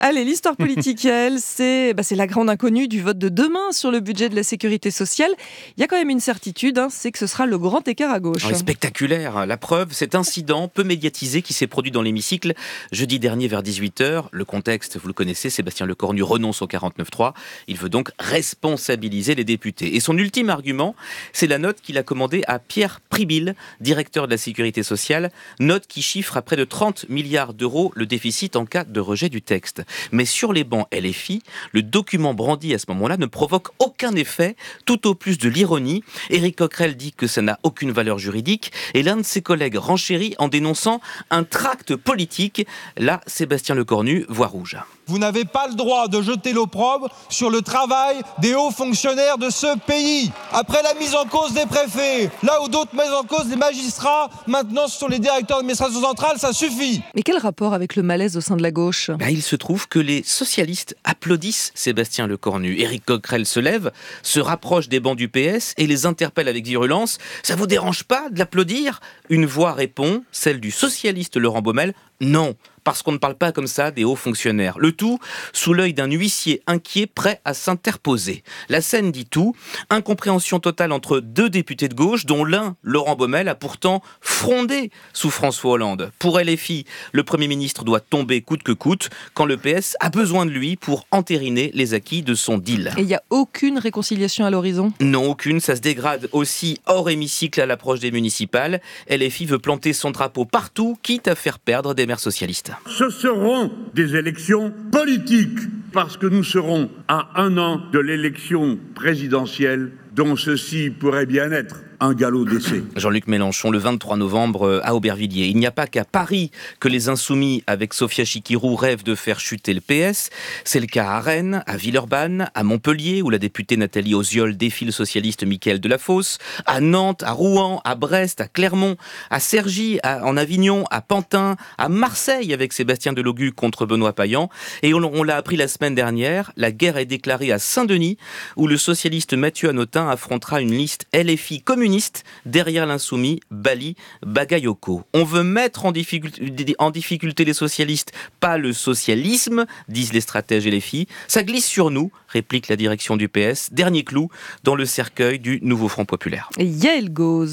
Allez, l'histoire politique, Yael, c'est la grande inconnue du vote de demain sur le budget de la sécurité sociale. Il y a quand même une certitude, c'est que ce sera le grand écart à gauche. Ouais, spectaculaire. La preuve, cet incident peu médiatisé qui s'est produit dans l'hémicycle jeudi dernier vers 18h. Le contexte, vous le connaissez, Sébastien Lecornu renonce au 49.3. Il veut donc responsabiliser les députés. Et son ultime argument, c'est la note qu'il a commandée à Pierre Pribil, directeur de la sécurité sociale. Note qui chiffre à près de 30 milliards d'euros le déficit en cas de rejet du texte. Mais sur les bancs LFI, le document brandi à ce moment-là ne provoque aucun effet, tout au plus de l'ironie. Éric Coquerel dit que ça n'a aucune valeur juridique et l'un de ses collègues renchérit en dénonçant un tract politique. Là, Sébastien Lecornu voit rouge. Vous n'avez pas le droit de jeter l'opprobre sur le travail des hauts fonctionnaires de ce pays. Après la mise en cause des préfets, là où d'autres mettent en cause les magistrats, maintenant ce sont les directeurs d'administration centrale, ça suffit. Mais quel rapport avec le malaise au sein de la gauche ? Il se trouve que les socialistes applaudissent Sébastien Lecornu. Éric Coquerel se lève, se rapproche des bancs du PS et les interpelle avec virulence. « Ça vous dérange pas de l'applaudir ?» Une voix répond, celle du socialiste Laurent Baumel. « Non !» Parce qu'on ne parle pas comme ça des hauts fonctionnaires. Le tout sous l'œil d'un huissier inquiet prêt à s'interposer. La scène dit tout. Incompréhension totale entre deux députés de gauche, dont l'un, Laurent Baumel, a pourtant frondé sous François Hollande. Pour LFI, le Premier ministre doit tomber coûte que coûte quand le PS a besoin de lui pour entériner les acquis de son deal. Et il n'y a aucune réconciliation à l'horizon ? Non, aucune. Ça se dégrade aussi hors hémicycle à l'approche des municipales. LFI veut planter son drapeau partout, quitte à faire perdre des maires socialistes. Ce seront des élections politiques, parce que nous serons à 1 an de l'élection présidentielle, dont ceci pourrait bien être un galop d'essai. Jean-Luc Mélenchon, le 23 novembre à Aubervilliers. Il n'y a pas qu'à Paris que les Insoumis, avec Sophia Chikirou, rêvent de faire chuter le PS. C'est le cas à Rennes, à Villeurbanne, à Montpellier, où la députée Nathalie Osiol défie le socialiste Mickaël Delafosse, à Nantes, à Rouen, à Brest, à Clermont, à Cergy, en Avignon, à Pantin, à Marseille, avec Sébastien Delogu contre Benoît Payan. Et on l'a appris la semaine dernière, la guerre est déclarée à Saint-Denis, où le socialiste Mathieu Hanotin affrontera une liste LFI communiste derrière l'insoumis Bali Bagayoko. On veut mettre en difficulté les socialistes, pas le socialisme, disent les stratèges LFI. Ça glisse sur nous, réplique la direction du PS. Dernier clou dans le cercueil du nouveau Front populaire. Yael Gauze.